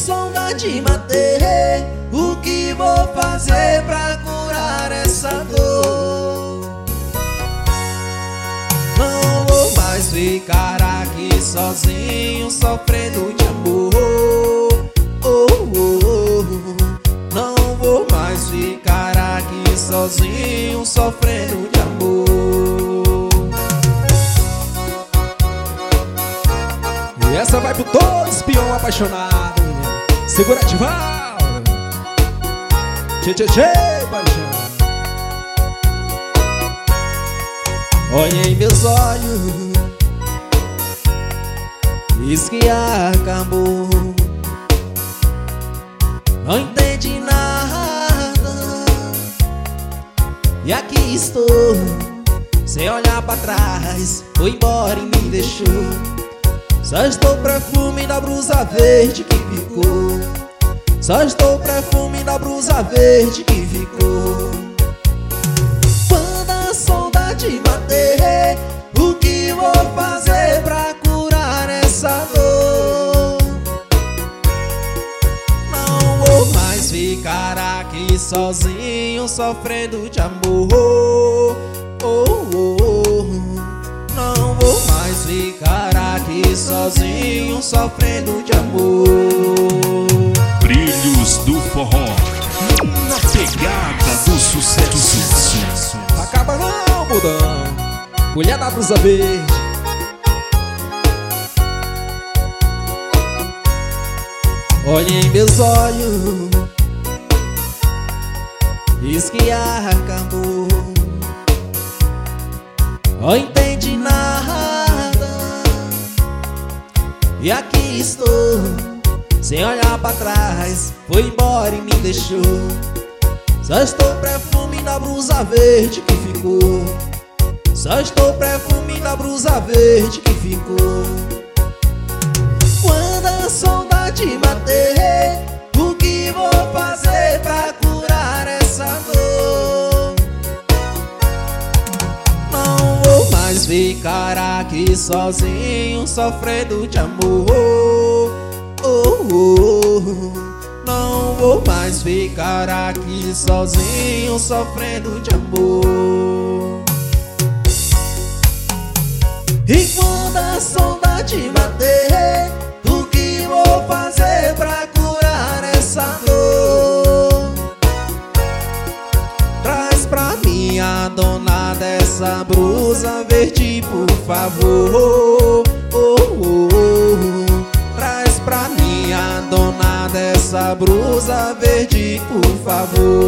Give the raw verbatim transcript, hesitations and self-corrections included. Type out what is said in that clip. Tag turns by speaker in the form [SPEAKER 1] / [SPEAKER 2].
[SPEAKER 1] saudade matei, o que vou fazer pra curar essa dor? Não vou mais ficar aqui sozinho, sofrendo de amor. Oh, oh, oh. Não vou mais ficar aqui sozinho, sofrendo de amor. E essa vai pro todo espião apaixonado. Segura de val. Tchê, tchê, tchê, paixão. Olha em meus olhos, diz que acabou. Não entendi nada, e aqui estou, sem olhar pra trás. Foi embora e me deixou. Só estou perfume da blusa verde que ficou. Só estou perfume da blusa verde que ficou. Quando a saudade bater, o que vou fazer pra curar essa dor? Não vou mais ficar aqui sozinho, sofrendo de amor. Oh, oh, oh. Não vou mais ficar aqui sozinho, sofrendo de amor.
[SPEAKER 2] Brilhos do forró, na pegada do sucesso.
[SPEAKER 1] Acaba não, mudão, mulher da blusa verde. Olha em meus olhos, diz que acabou. Não entendi nada, e aqui estou, sem olhar pra trás. Foi embora e me deixou. Só estou perfume da blusa verde que ficou. Só estou perfume da blusa verde que ficou. Quando a saudade bater, o que vou fazer pra curar essa dor? Não vou mais ficar aqui sozinho, sofrendo de amor. Oh, oh, oh. Não vou mais ficar aqui sozinho, sofrendo de amor. E quando a saudade bater, o que vou fazer pra curar essa dor? Traz pra mim a dona dessa blusa verde, por favor. Oh, oh, oh. Traz pra mim a dona dessa blusa verde, por favor.